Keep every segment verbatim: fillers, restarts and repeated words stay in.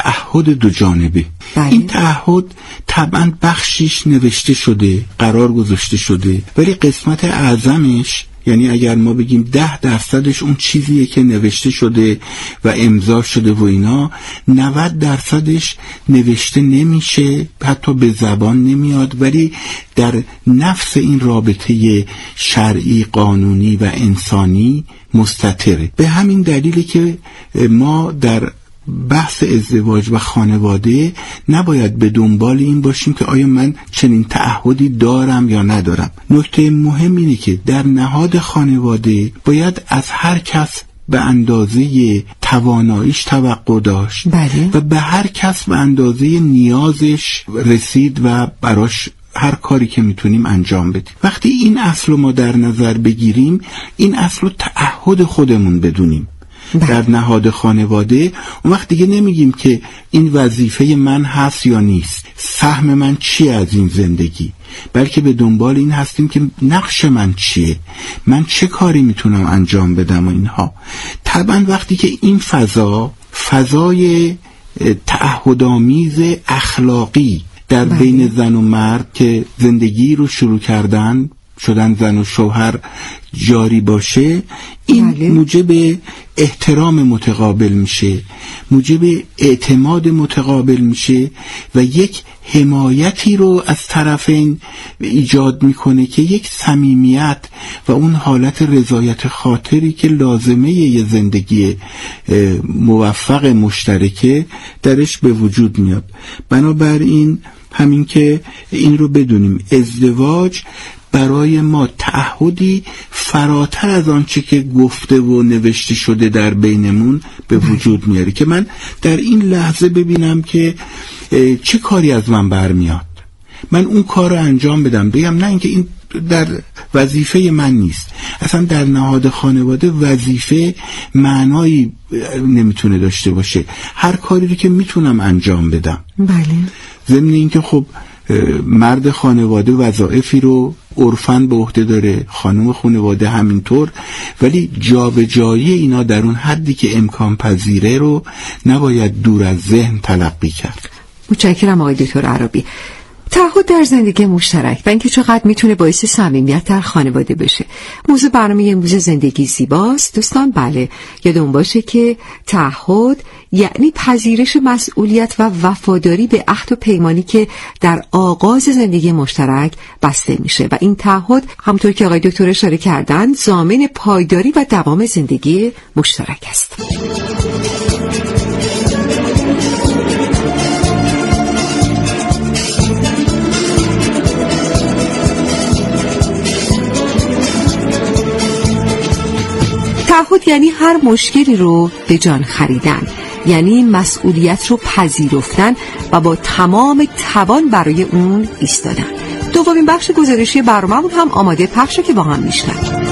تعهد دو جانبه. بله. این تعهد طبعا بخشیش نوشته شده، قرار گذاشته شده، ولی قسمت اعظمش، یعنی اگر ما بگیم ده درصدش اون چیزیه که نوشته شده و امضا شده و اینا، نود درصدش نوشته نمیشه، حتی به زبان نمیاد، ولی در نفس این رابطه شرعی، قانونی و انسانی مستتره. به همین دلیله که ما در بحث ازدواج و خانواده نباید به دنبال این باشیم که آیا من چنین تعهدی دارم یا ندارم. نکته مهم اینه که در نهاد خانواده باید از هر کس به اندازه تواناییش توقع داشت. بله. و به هر کس به اندازه نیازش رسید و براش هر کاری که میتونیم انجام بدیم. وقتی این اصل رو ما در نظر بگیریم، این اصل رو تعهد خودمون بدونیم در نهاد خانواده، اون وقت دیگه نمیگیم که این وظیفه من هست یا نیست، سهم من چیه از این زندگی، بلکه به دنبال این هستیم که نقش من چیه، من چه کاری میتونم انجام بدم و اینها. طبعا وقتی که این فضا فضای تعهدآمیز اخلاقی در بله. بین زن و مرد که زندگی رو شروع کردن، شدن زن و شوهر جاری باشه، این بله. موجب احترام متقابل میشه، موجب اعتماد متقابل میشه و یک حمایتی رو از طرفین ایجاد میکنه که یک صمیمیت و اون حالت رضایت خاطری که لازمه یه زندگی موفق مشترکه درش به وجود میاد. بنابراین همین که این رو بدونیم، ازدواج برای ما تعهدی فراتر از آنچه که گفته و نوشته شده در بینمون به وجود میاره که من در این لحظه ببینم که چه کاری از من برمیاد، من اون کار رو انجام بدم، بگم نه اینکه این در وظیفه من نیست. اصلا در نهاد خانواده وظیفه معنایی نمیتونه داشته باشه، هر کاری رو که میتونم انجام بدم. بله. ضمن این که خب مرد خانواده وظایفی رو عرفاً به عهده داره، خانم خانواده همینطور، ولی جابجایی اینا در اون حدی که امکان پذیره رو نباید دور از ذهن تلقی کرد. متشکرم آقای دکتر عرابی. تعهد در زندگی مشترک و اینکه چقدر میتونه باعث صمیمیت در خانواده بشه. موضوع برنامه امروز زندگی زیباست. دوستان بله یادمون باشه که تعهد یعنی پذیرش مسئولیت و وفاداری به عهد و پیمانی که در آغاز زندگی مشترک بسته میشه و این تعهد همونطور که آقای دکتر اشاره کردن ضامن پایداری و دوام زندگی مشترک است. تعهد یعنی هر مشکلی رو به جان خریدن، یعنی مسئولیت رو پذیرفتن و با تمام توان برای اون ایستادن. دومین بخش گزارشی برنامه‌مون هم آماده پخشه که با هم میشنویم.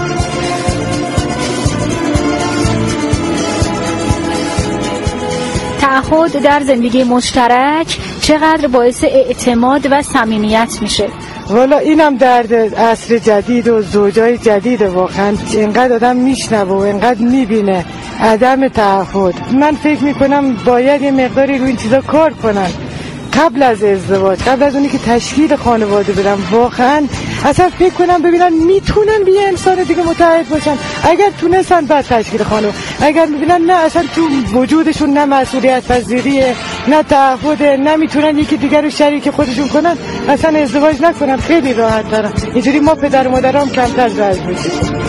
تعهد در زندگی مشترک چقدر باعث اعتماد و صمیمیت میشه؟ والا اینم در عصر جدید و زوجای جدید واقعا اینقدر آدم میشنوه و اینقدر میبینه عدم تعهد. من فکر میکنم باید یه مقداری روی این چیزا کار کنن قبل از ازدواج، قبل از اونی که تشکیل خانواده بدن. واقعا اصلا فکر کنم ببینن میتونن به یه انسان دیگه متحد باشن اگر تونستن بعد تشکیل خانواده، اگر میبینن نه اصلا تو وجودشون نه مسئولیت پذیریه نه تعهد، نمیتونن یکی دیگر رو شریک خودشون کنن، اصلا ازدواج نکنن، خیلی راحت ترن. اینجوری ما پدر و مادرام کمتر زجر می‌کشیم.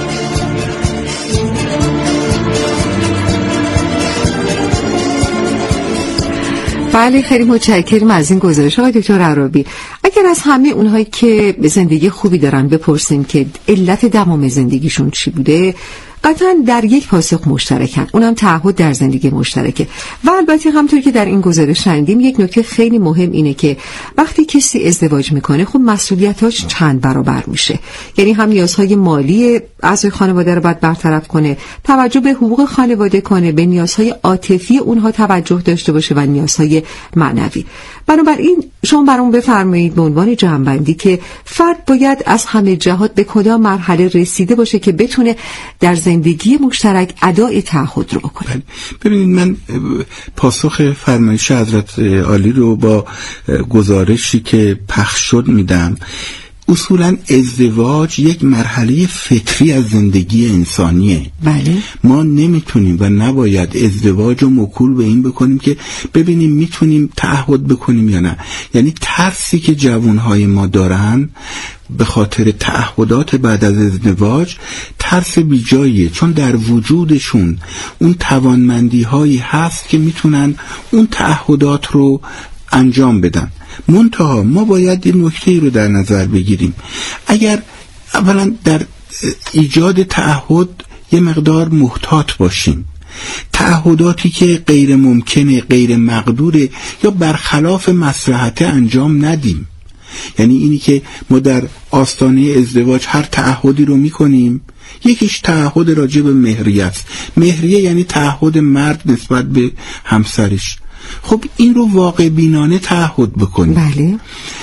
بله خیلی متشکرم از این گزارش آقای دکتر عرابی. اگر از همه اونهایی که زندگی خوبی دارن بپرسیم که علت دوام زندگیشون چی بوده، قطعا در یک پاسخ مشترکن، اونم تعهد در زندگی مشترکه. و البته همونطور که در این گزارش شنیدیم یک نکته خیلی مهم اینه که وقتی کسی ازدواج میکنه خب مسئولیتاش چند برابر میشه، یعنی هم نیازهای مالی اعضای خانواده رو باید برطرف کنه، توجه به حقوق خانواده کنه، به نیازهای عاطفی اونها توجه داشته باشه و نیازهای معنوی. بنابراین شما برام بفرمایید به عنوان جمع‌بندی که فرد باید از همه جهات به کدام مرحله رسیده باشه که بتونه در زندگی زندگی مشترک ادای تعهد رو بکنیم؟ ببینید، من پاسخ فرمایش حضرت عالی رو با گزارشی که پخش شد میدم. اصولا ازدواج یک مرحله فطری از زندگی انسانیه. بله. ما نمیتونیم و نباید ازدواج رو موکول به این بکنیم که ببینیم میتونیم تعهد بکنیم یا نه. یعنی ترسی که جوانهای ما دارن به خاطر تعهدات بعد از ازدواج ترس بیجاییه، چون در وجودشون اون توانمندی هایی هست که میتونن اون تعهدات رو انجام بدن. منتها ما باید این نکته رو در نظر بگیریم. اگر اولا در ایجاد تعهد یه مقدار محتاط باشیم، تعهداتی که غیر ممکنه، غیر مقدوره یا برخلاف مصلحت انجام ندیم. یعنی اینی که ما در آستانه ازدواج هر تعهدی رو میکنیم، یکیش تعهد راجع به مهریه است. مهریه یعنی تعهد مرد نسبت به همسرش. خب این رو واقع بینانه تعهد بکنیم. بله.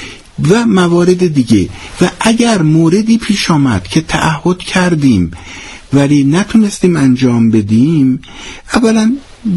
و موارد دیگه. و اگر موردی پیش آمد که تعهد کردیم ولی نتونستیم انجام بدیم، اولا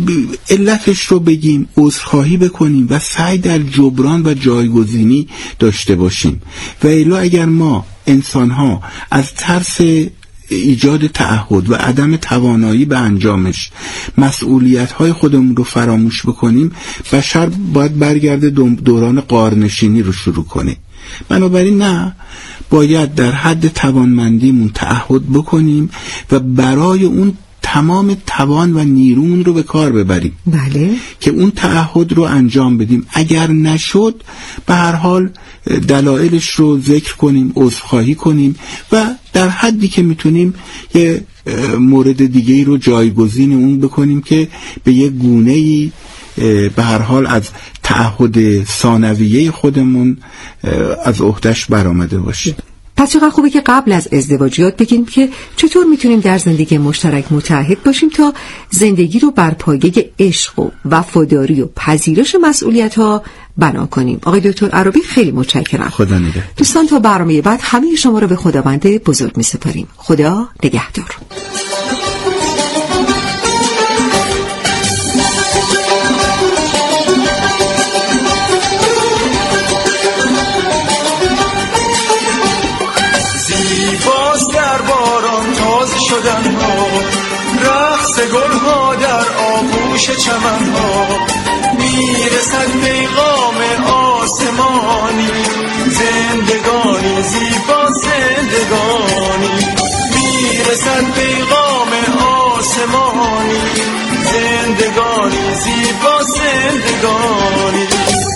علتش رو بگیم، عذرخواهی بکنیم و سعی در جبران و جایگزینی داشته باشیم. و الا اگر ما انسان‌ها از ترس ایجاد تعهد و عدم توانایی به انجامش مسئولیت‌های خودمون رو فراموش بکنیم، بشر باید برگرده دوران غارنشینی رو شروع کنه. بنابراین نه، باید در حد توانمندیمون تعهد بکنیم و برای اون تمام توان و نیرومون رو به کار ببریم. بله. که اون تعهد رو انجام بدیم. اگر نشد به هر حال دلایلش رو ذکر کنیم، عذرخواهی کنیم و در حدی که میتونیم یه مورد دیگه‌ای رو جایگزین اون بکنیم که به یه گونه‌ای به هر حال از تعهد ثانویه خودمون از عهده‌اش برآمده باشه. پس چقدر خوبه که قبل از ازدواج یاد بگیریم که چطور میتونیم در زندگی مشترک متحد باشیم تا زندگی رو بر پایه عشق و وفاداری و پذیرش مسئولیت‌ها بنا کنیم. آقای دکتر عرابی خیلی متشکرم. خدا نگهدار. دوستان تا برنامه بعد همه شما رو به خداوند بزرگ می‌سپاریم. خدا نگهدار. رقص گلها در آغوش چمنها، میرسد پیغام آسمانی، زندگانی زیبا زندگانی، میرسد پیغام آسمانی، زندگانی زیبا زندگانی.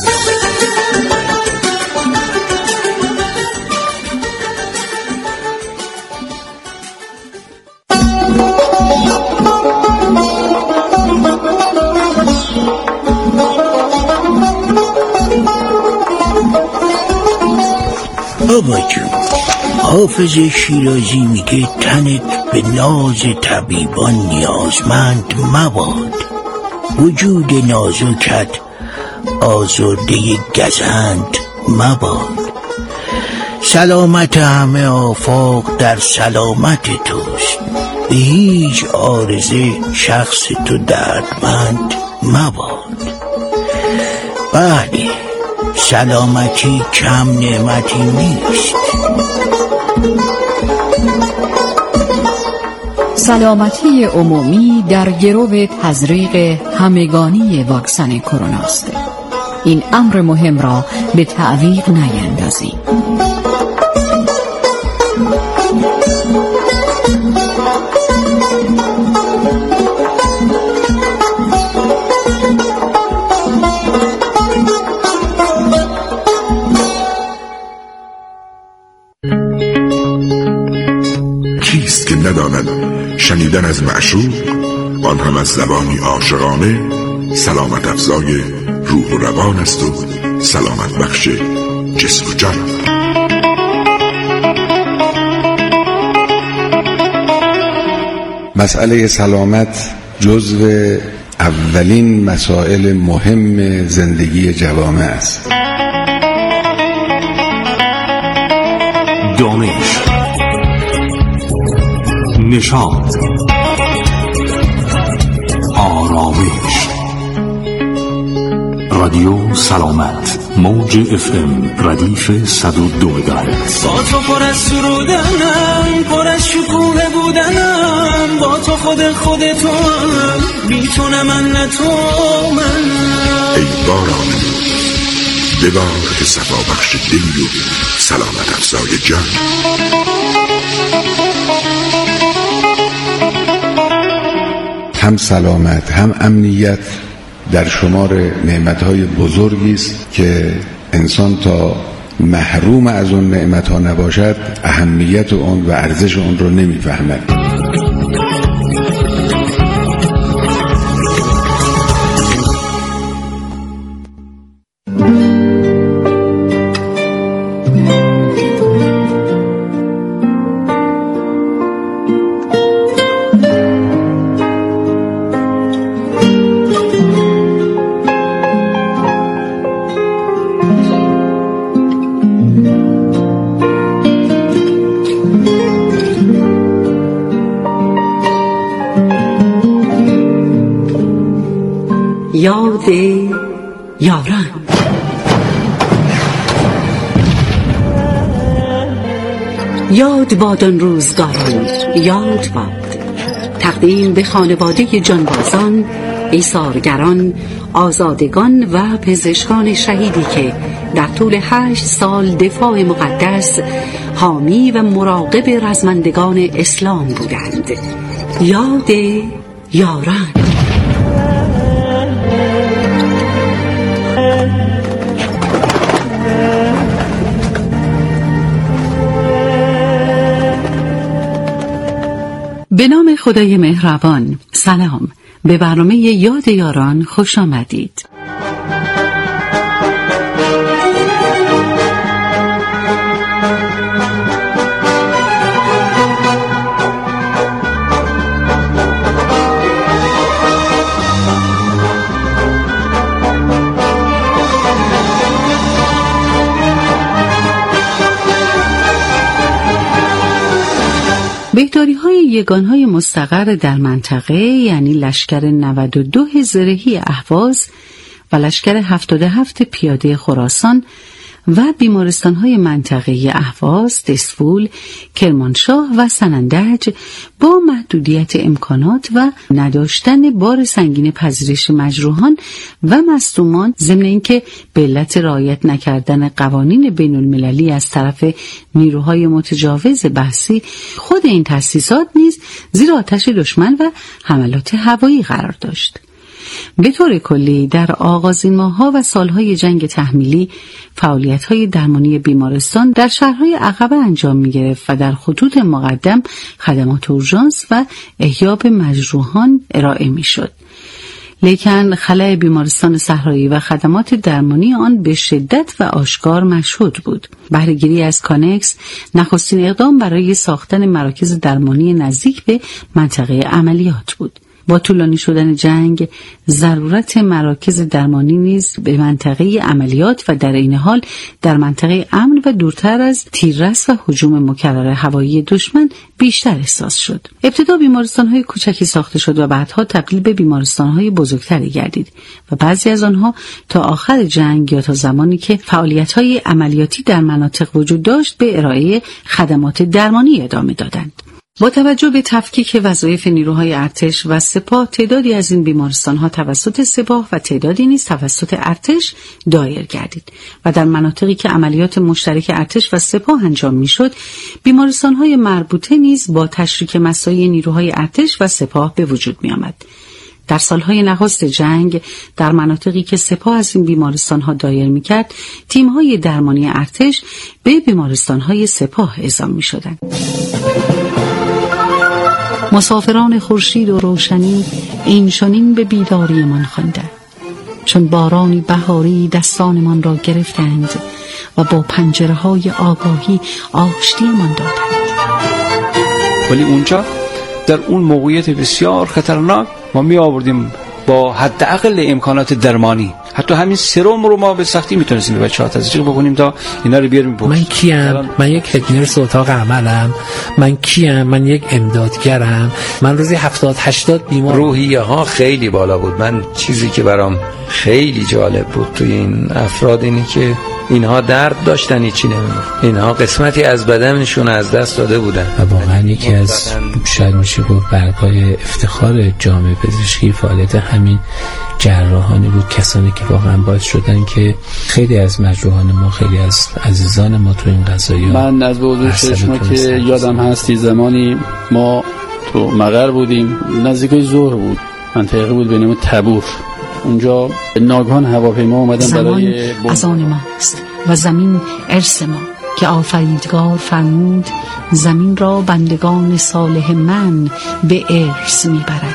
بابا جون، حافظ شیرازی میگه تنت به ناز طبیبان نیازمند مباد، وجود نازکت آزرده گزند مباد، سلامت همه آفاق در سلامت توست، به هیچ عارضه شخص تو دردمند مباد. بله، سلامتی کم نعمتی نیست. سلامتی عمومی در گرو تزریق همگانی واکسن کرونا است. این امر مهم را به تعویق نیندازید. کیست که نداند شنیدن از معشوق، آن هم از زبانی عاشقانه، سلامت افزای روح و روان است و سلامت بخش جسم و جان. مسئله سلامت جزو اولین مسائل مهم زندگی جوامع است. دانش، نشاط، آرامش. رادیو سلامت، موج اف ام ردیف صد و دو مگاهرتز. با تو پر از سرودنم، پر از شکوه بودنم، با تو خود خودتم، بی تو نه من نه تو من. ای باران ببار که صفا بخش دلی و سلامت افزای جان. هم سلامت هم امنیت در شمار نعمتهای بزرگی است که انسان تا محروم از اون نعمتها نباشد اهمیت اون و ارزش اون رو نمیفهمد. یاد یاران. یاد باد آن روزگاران، یاد باد. تقدیم به خانواده جانبازان، ایثارگران، آزادگان و پزشکان شهیدی که در طول هشت سال دفاع مقدس، حامی و مراقب رزمندگان اسلام بودند. یاد یاران. به نام خدای مهربان. سلام، به برنامه یاد یاران خوش آمدید. بهداری‌های یگان‌های مستقر در منطقه، یعنی لشکر نود و دو زرهی اهواز و لشکر هفتاد و هفت پیاده خراسان و بیمارستان‌های منطقه‌ای اهواز، دسفول، کرمانشاه و سنندج با محدودیت امکانات و نداشتن بار سنگین پذیرش مجروحان و مصدومان، ضمن اینکه به علت رعایت نکردن قوانین بین المللی از طرف نیروهای متجاوز بحثی، خود این تأسیسات نیز زیر آتش دشمن و حملات هوایی قرار داشت. به طور کلی در آغازین ماه‌ها و سالهای جنگ تحمیلی فعالیت‌های درمانی بیمارستان در شهرهای عقبه انجام می‌گرفت و در خطوط مقدم خدمات اورژانس و احیاء به مجروحان ارائه می‌شد. لیکن خلأ بیمارستان صحرایی و خدمات درمانی آن به شدت و آشکار مشهود بود. بهره‌گیری از کانکس نخستین اقدام برای ساختن مراکز درمانی نزدیک به منطقه عملیات بود. با طولانی شدن جنگ، ضرورت مراکز درمانی نیز به منطقه عملیات و در این حال در منطقه امن و دورتر از تیررس و هجوم مکرر هوایی دشمن بیشتر احساس شد. ابتدا بیمارستان‌های کوچکی ساخته شد و بعدها تبدیل به بیمارستان‌های بزرگتری گردید و بعضی از آنها تا آخر جنگ یا تا زمانی که فعالیت‌های عملیاتی در مناطق وجود داشت به ارائه خدمات درمانی ادامه دادند. با توجه به تفکیک وظایف نیروهای ارتش و سپاه، تعدادی از این بیمارستان‌ها توسط سپاه و تعدادی نیز توسط ارتش دایر گردید و در مناطقی که عملیات مشترک ارتش و سپاه انجام می‌شد، بیمارستان‌های مربوطه نیز با تشریک مساعی نیروهای ارتش و سپاه به وجود می‌آمد. در سالهای نخست جنگ در مناطقی که سپاه از این بیمارستان‌ها دایر می‌کرد، تیم‌های درمانی ارتش به بیمارستان‌های سپاه اعزام می‌شدند. مسافران خورشید و روشنی این چنین به بیداری من خواندند، چون بارانی بهاری دستانمان را گرفتند و با پنجره های آگاهی آشتی من دادند. ولی اونجا در اون موقعیت بسیار خطرناک ما می آوردیم با حداقل امکانات درمانی. حتی همین سرم رو ما به سختی میتونستیم به بچه‌ها تزریق بکنیم تا اینا رو بیاریم پشت. من کیم؟ من یک هدنرس اتاق عملم. من کیم؟ من یک امدادگرم. من روزی هفتاد هشتاد بیمار. روحیه ها خیلی بالا بود. من چیزی که برام خیلی جالب بود توی این افراد اینی که اینها درد داشتن، هیچی نمی‌گفتن. اینها قسمتی از بدنشون از دست داده بودن و واقعا یکی از شاید میشه گفت برگ‌های افتخار جامعه پزشکی فعالیت همین جراحانی بود، کسانی که واقعا باعث شدن که خیلی از مجروحان ما، خیلی از عزیزان ما تو این قضایا. من از به حضور شما که یادم هستی زمانی ما تو مقر بودیم، نزدیکای ظهر بود، منطقه بود به نام تبور. اونجا ناگهان هواپیما اومدن برای زمان از آن ماست و زمین ارث ما که آفریدگار فرمود زمین را بندگان صالح من به ارث میبرند.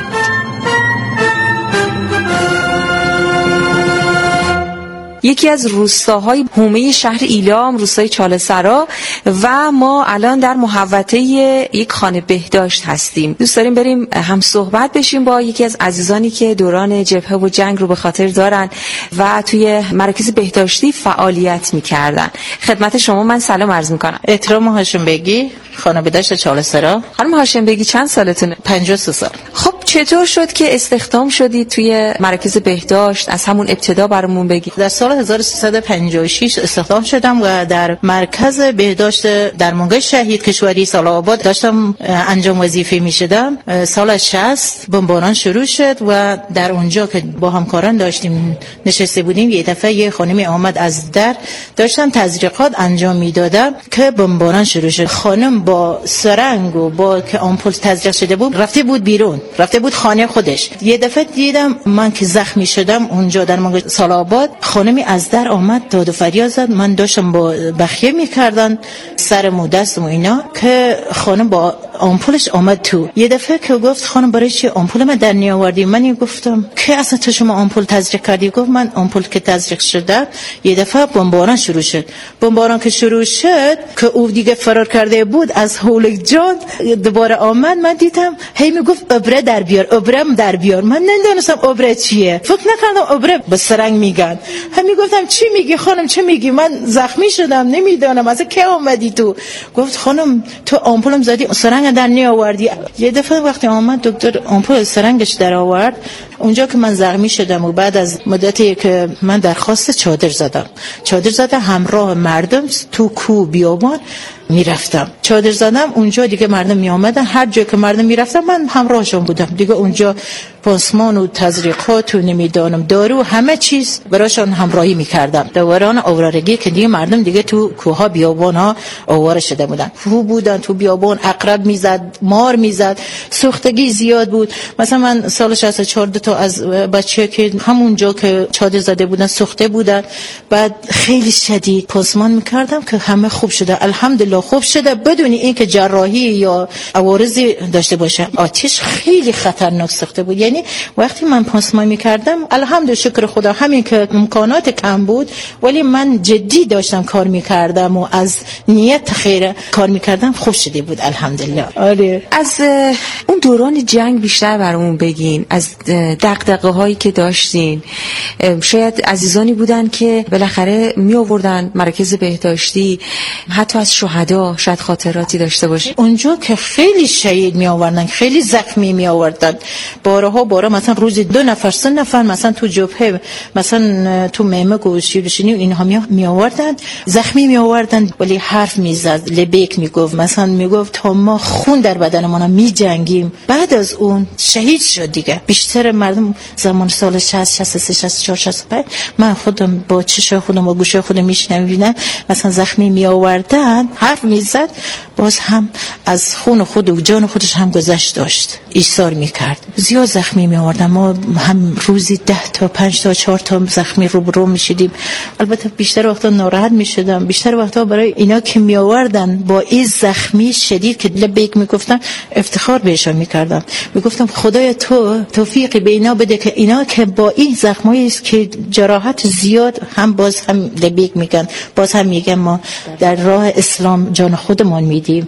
یکی از روستاهای حومه شهر ایلام، روستای چاله‌سرا، و ما الان در محوطه یک خانه بهداشت هستیم. دوست داریم بریم هم صحبت بشیم با یکی از عزیزانی که دوران جبهه و جنگ رو به خاطر دارن و توی مراکز بهداشتی فعالیت می‌کردن. خدمت شما من سلام عرض می‌کنم. احترام هاشم بگی، خانه بهداشت چاله‌سرا. خانم هاشم بگی چند سالتونه؟ پنجاه و سه سال. خب چطور شد که استخدام شدید توی مراکز بهداشت؟ از همون ابتدا برامون بگید. در سال هزار و سیصد و پنجاه و شش استخدام شدم و در مرکز بهداشت درمانگاه شهید کشوری سالار آباد داشتم انجام وظیفه می‌شدم. سال شصت بمباران شروع شد و در اونجا که با همکاران داشتیم نشسته بودیم، یه دفعه یه خانمی آمد از در، داشتم تزریقات انجام میدادم که بمباران شروع شد. خانم با سرنگ و با که آمپول تزریق شده بود رفته بود بیرون، رفته بود خانه خودش. یه دفعه دیدم من که زخمی شدم اونجا در درمانگاه سالار آباد، خانمی از در آمد داد و فریاد زد. من داشتم با بخیه میکردن سرم و دستم و اینا که خانم با آمپولش آمد تو. یه دفعه که گفت خانم برای چی آمپول من در نیاوردی؟ من گفتم که اصلا تو شما آمپول تزریق کردی؟ گفت من آمپول که تزریق شده. یه دفعه بمباران شروع شد. بمباران که شروع شد که او دیگه فرار کرده بود از هول جان، دوباره آمد. من دیدم هی میگفت ابره در بیار، ابرم در بیار. من نمیدونستم ابره چیه، فکر نکردم ابره به سرنگ میگن. هم میگفتم چی میگی خانم، چه میگی؟ من زخمی شدم نمیدونم اصلا کی اومدی تو. گفت خانم تو آمپولم زدی سرنگ در نیاوردی. یه دفعه وقتی آمد دکتر آمپول سرنگش در آورد، اونجا که من زخمی شدم و بعد از مدتی که من درخواست چادر زدم، چادر زدم همراه مردم تو کو بیابان میرفتم چادر زدم. اونجا دیگه مردم می آمدن، هر جا که مردم میرفتن من همراهشون بودم دیگه. اونجا پانسمان و تزریقات و نمیدانم دارو همه چیز براشون همراهی میکردم. دوران آوارگی که دیگه مردم دیگه تو کوها بیابان ها آواره شده بودن، خو بودن تو بیابان، عقرب میزد، مار میزد، سوختگی زیاد بود. مثلا من سال شصت و چهار تا از بچه که همونجا که چادر زده بودن سوخته بودن، بعد خیلی شدید پانسمان میکردم که همه خوب شده، الحمدلله خوب شده، بدون اینکه جراحی یا عوارضی داشته باشه. آتش خیلی خطرناک سوخته بود، یعنی وقتی من پانسمان میکردم الحمدلله شکر خدا، همین که امکانات کم بود ولی من جدی داشتم کار میکردم و از نیت خیر کار میکردم، خوب شده بود الحمدلله. آره. از اون دوران جنگ بیشتر برامون بگین، از دغدغه هایی که داشتین. شاید عزیزانی بودن که بالاخره می آوردن مراکز بهداشتی، حتی از شهدا شاید خاطراتی داشته باشید. اونجا که خیلی شهید می آوردن، خیلی زخمی می آوردن، بارها بارها، مثلا روزی دو نفر سه نفر مثلا تو جبهه، مثلا تو میمه و شیرشینی اینها می آوردن، زخمی می آوردن ولی حرف می زد، لبیک می گفت، مثلا می گفت تا ما خون در بدنمون می جنگیم. بعد از اون شهید شد دیگه. بیشتر مردم زمان سال شصت، شصت و سه، شصت و چهار، شصت و پنج من خودم با چشم خودم با گوش خودم میشنویدم، مثلا زخمی می آوردن، حرف می زد، باز هم از خون خود و جان خودش هم گذشت داشت، ایثار می کرد. زیاد زخمی می آوردن، ما هم روزی ده تا پنج تا چهار تا زخمی رو برو می شدیم. البته بیشتر وقتا ناراحت می شدم، بیشتر وقتا برای اینا که می آوردن با این زخمی شدید که لبیک می گفتن افتخار بهشون می کردم، می گفتم خدای تو توفیق به اینا بده که اینا که با این زخمایی که جراحت زیاد هم باز هم لبیک میگن، باز هم میگن ما در راه اسلام جان خودمون میدیم،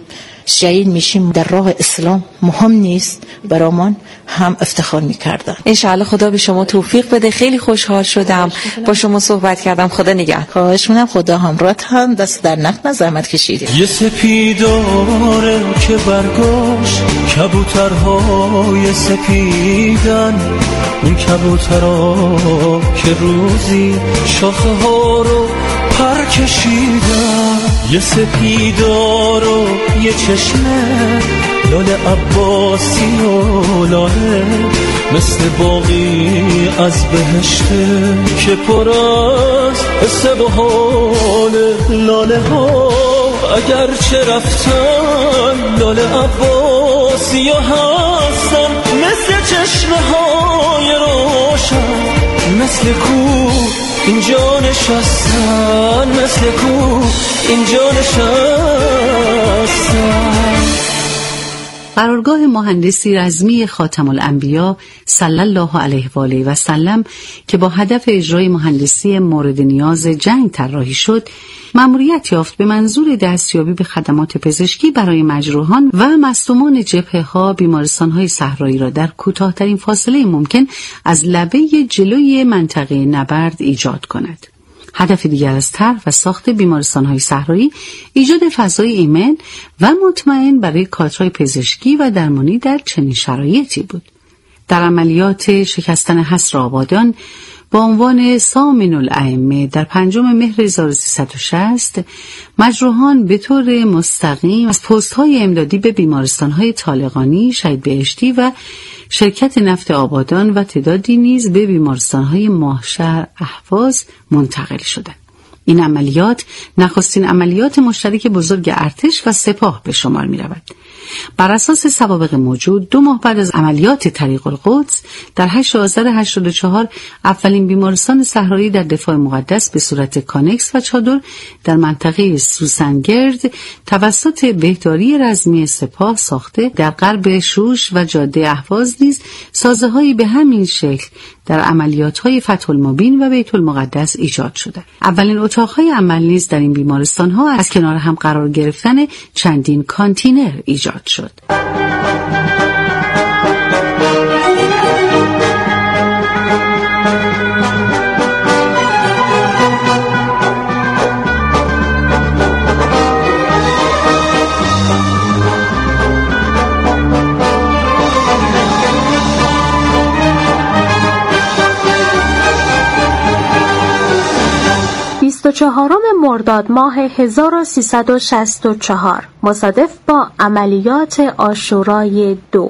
شهید میشیم در راه اسلام مهم نیست برامان، هم افتخار میکردن. انشاءالله خدا به شما توفیق بده. خیلی خوشحال شدم با شما صحبت کردم. خدا نگهدار. خواهش می‌کنم. خدا همراهت هم، دست در نکنه، زحمت کشیدی. یه سپیداره که برگاش کبوترهای سپیدن، اون کبوترها که روزی شاخه ها رو پر کشیدن. یه سپیدارو یه چشمه لال عباسی و لاله، مثل باقی از بهشته که پر از حسب و حال. لاله ها اگر چه رفتن لال عباسی هستن، مثل چشمه های روشن، مثل کو اینجا نشستن، مثل کو اینجا نشستن. قرارگاه مهندسی رزمی خاتم الانبیا صلی الله علیه و آله و سلم که با هدف اجرای مهندسی مورد نیاز جنگ طراحی شد، مأموریت یافت به منظور دستیابی به خدمات پزشکی برای مجروحان و مصدومان جبهه‌ها بیمارستان‌های صحرایی را در کوتاه‌ترین فاصله ممکن از لبه جلوی منطقه نبرد ایجاد کند. هدف دیگر از طرح و ساخت بیمارستان‌های صحرایی ایجاد فضای ایمن و مطمئن برای کادرهای پزشکی و درمانی در چنین شرایطی بود. در عملیات شکستن حصر آبادان با عنوان سامن الائمه در پنجم مهر هزار و سیصد و شصت، مجروحان به طور مستقیم از پست‌های امدادی به بیمارستان‌های طالقانی، شهید بهشتی و شرکت نفت آبادان و تعدادی نیز به بیمارستان‌های ماهشهر اهواز منتقل شدند. این عملیات نخستین عملیات مشترک بزرگ ارتش و سپاه به شمار می‌رود. بر اساس سوابق موجود، دو ماه بعد از عملیات طریق القدس در هشتم آذر هشتاد و چهار اولین بیمارستان صحرایی در دفاع مقدس به صورت کانکس و چادر در منطقه سوسنگرد توسط بهداری رزمی سپاه ساخته، در غرب شوش و جاده اهواز نیز سازه‌هایی به همین شکل در عملیات‌های فتح المبین و بیت المقدس ایجاد شده. اولین اتاق‌های عمل نیز در این بیمارستان‌ها از کنار هم قرار گرفتن چندین کانتینر ایجاد شد. بیست و چهارم مرداد ماه هزار و سیصد و شصت و چهار مصادف با عملیات عاشورای دو.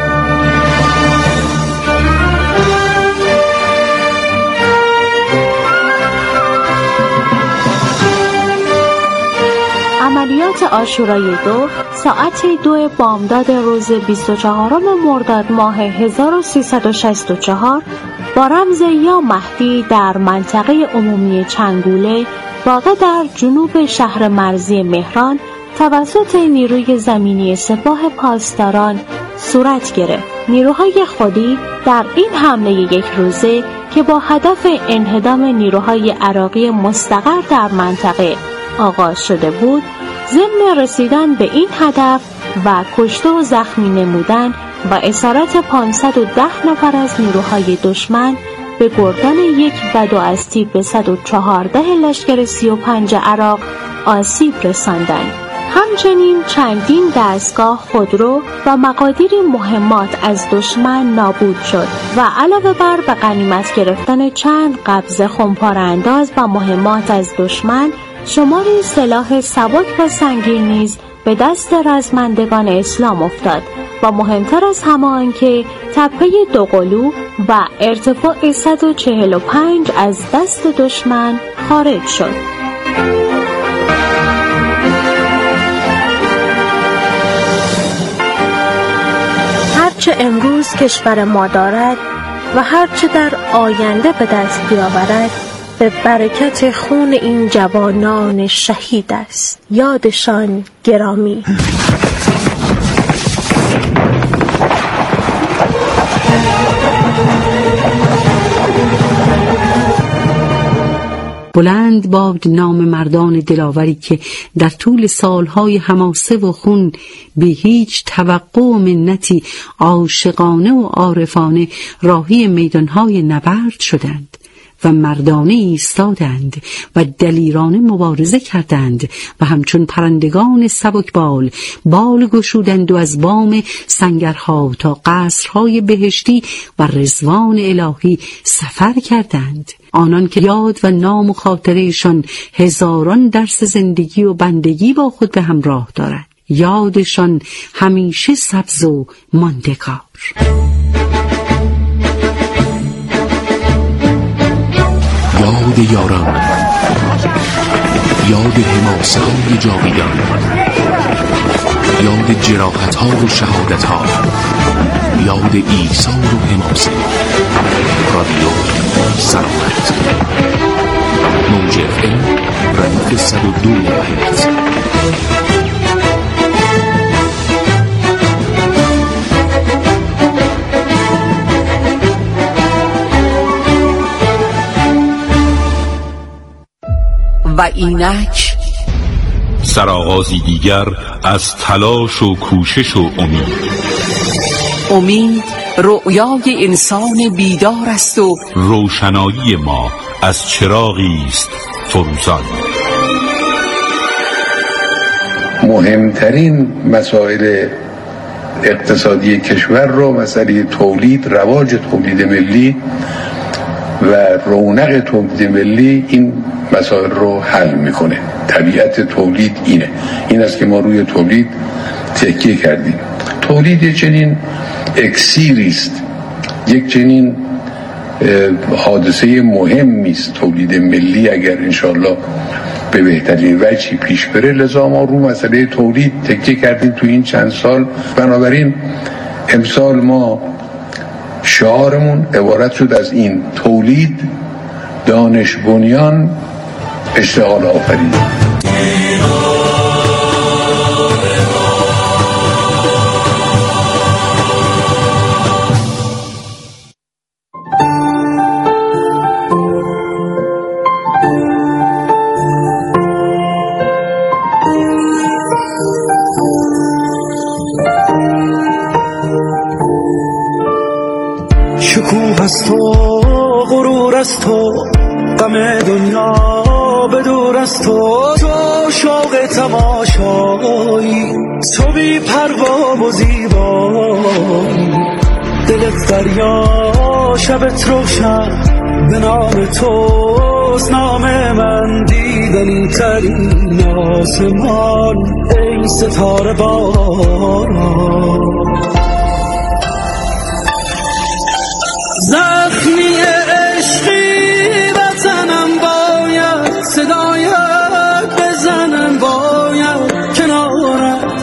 عملیات عاشورای دو ساعت دو بامداد روز بیست و چهارم مرداد ماه هزار و سیصد و شصت و چهار با رمز یا مهدی در منطقه عمومی چنگوله واقع در جنوب شهر مرزی مهران توسط نیروی زمینی سپاه پاسداران صورت گرفت. نیروهای خودی در این حمله یک روزه که با هدف انهدام نیروهای عراقی مستقر در منطقه آغاز شده بود، ضمن رسیدن به این هدف و کشته و زخمی نمودن و اسارت پانصد و ده نفر از نیروهای دشمن به گردن یک بدو از تیپ صد و چهارده لشکر سی و پنج عراق آسیب رساندند. همچنین چندین دستگاه خودرو و مقادیری مهمات از دشمن نابود شد و علاوه بر به غنیمت گرفتن چند قبضه خمپاره انداز و مهمات از دشمن، شماری سلاح سبک و سنگین نیز به دست رزمندگان اسلام افتاد و مهمتر از همه آنکه تپه دوقلو و ارتفاع صد و چهل و پنج از دست دشمن خارج شد. هرچه امروز کشور ما دارد و هرچه در آینده به دست بیاورد به برکت خون این جوانان شهید است. یادشان گرامی. بلند باد نام مردان دلاوری که در طول سالهای حماسه و خون بی هیچ توقع و منتی عاشقانه و عارفانه راهی میدانهای نبرد شدند و مردانه ایستادند و دلیرانه مبارزه کردند و همچون پرندگان سبکبال بال گشودند و از بام سنگرها تا قصرهای بهشتی و رضوان الهی سفر کردند. آنان که یاد و نام و خاطرهشان هزاران درس زندگی و بندگی با خود به همراه دارد، یادشان همیشه سبز و ماندگار. یاد یاران، یاد حماسه های جاویدان، یاد جراحت ها و شهادت ها، یاد ایثار و حماسه. رادیو سلامت، موج اف ام ردیف صد و دو ممیز. و اینک سرآغازی دیگر از تلاش و کوشش و امید. امید رؤیای انسان بیدار است و روشنایی ما از چراغی است فروزان. مهمترین مسائل اقتصادی کشور رو، مسئله تولید، رواج تولید ملی و رونق تولید ملی، این مسائل رو حل میکنه. طبیعت تولید اینه، این است که ما روی تولید تکیه کردیم. تولید چنین اکسیری است، یک چنین حادثه مهمی است تولید ملی، اگر انشالله به بهترین وجهی پیش بره. لذا ما رو مسئله تولید تکیه کردیم تو این چند سال. بنابراین امسال ما شعارمون عبارت شد از این: تولید، دانش بنیان، اشتغال آفرین. شکوه است و غرور است و غم دنیا به دور است تو، تو شوق تماشایی، تو بی پروا و زیبایی، دلت دریا شبت روشن، به نام توست نام من، دیدنی ترین آسمان ای ستاره باران. زخمی عشقی وطنم باید صدایت بزنم، باید کنارت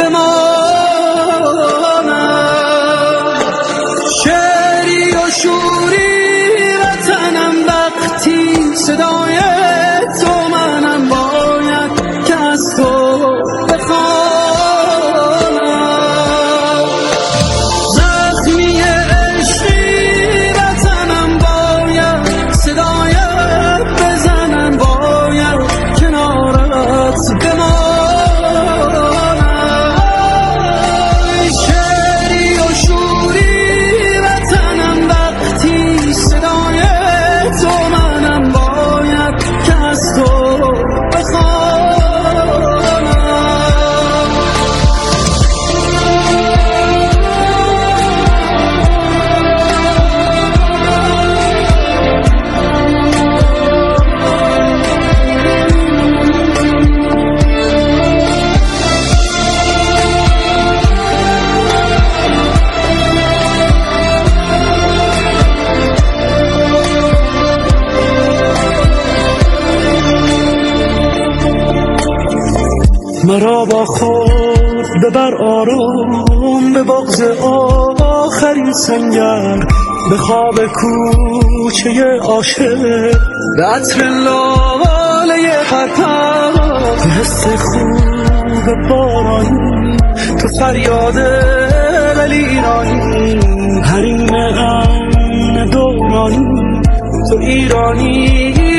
بمانم، شعری و شوری وطنم وقتی صدایت تو منم، باید که از تو بخوانم. زخمی مرا با خود ببر آرام به بغض آخرین سنگر، به خواب کوچه عاشق، به عطر لاله پرپر، به حس خوب بارانی، تو فریاد دلیرانی، حریم امن دورانی، تو ایرانی